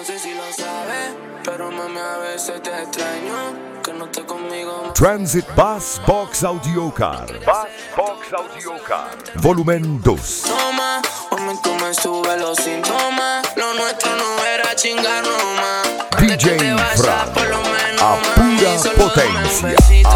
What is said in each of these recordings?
No sé si lo sabes, pero mami, a veces te extraño. Que no estés conmigo. Transit Bass Box Audio Car. Bass Box Audio Car. Volumen 2. Toma, mami, tú me subes los síntomas. Lo nuestro no era chingar nomás. DJ Fra. A pura potencia.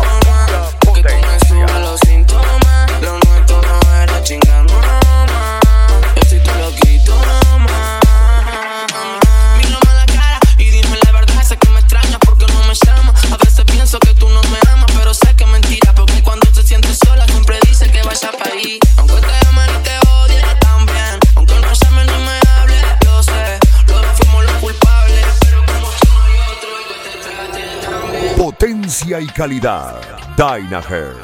Los síntomas, lo nuestro no era chingar nomás. Yo si te lo quito más. Mírame a la cara y dime la verdad. Sé que me extrañas porque no me llamas. A veces pienso que tú no me amas, pero sé que es mentira. Porque cuando te sientes sola siempre dices que vaya para ahí. Aunque te amen y te odie también. Aunque no llamen ni me hable, lo sé. Luego fuimos los culpables. Pero como tú no hay otro que te trate también. Potencia y calidad. Dynahead.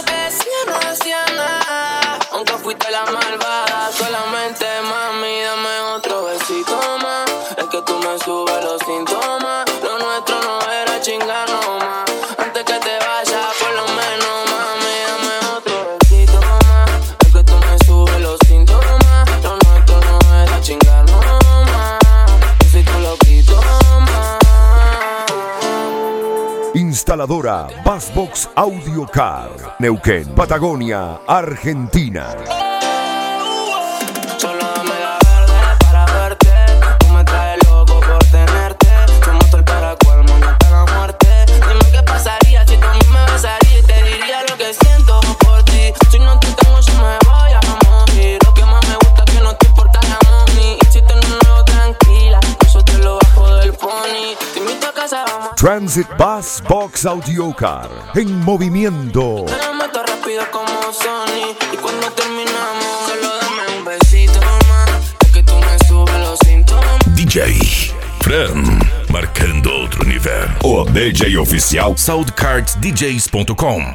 Aunque fuiste la malvada, solamente mami, dame otro besito más. Es que tú me subes los síntomas. Lo nuestro no era chingar nomás. Antes que te vayas, por lo menos mami, dame otro besito más. Es que tú me subes los síntomas. Lo nuestro no era chingar nomás. Yo soy tu loquito más. Instaladora Bassbox Audio Car. Neuquén, Patagonia, Argentina. Solo dame la verde para verte. Tú me traes loco por tenerte. Te mato el paracuelmo, no te la muerte. Dime qué pasaría si tú a mí me besarías. Y te diría lo que siento por ti. Si no te tengo yo me voy a morir. Lo que más me gusta es que no te importa la money. Y si te no tranquila, eso te lo bajo del pony. Te invito a casa, vamos. Transit Bass Box Audio Car. En movimiento. Te lo meto rápido como Sony. Y cuando terminamos, solo dame un besito más. Es que tú me subes los síntomas. DJ Fran, marcando outro nível. O DJ oficial soundcardsdjs.com.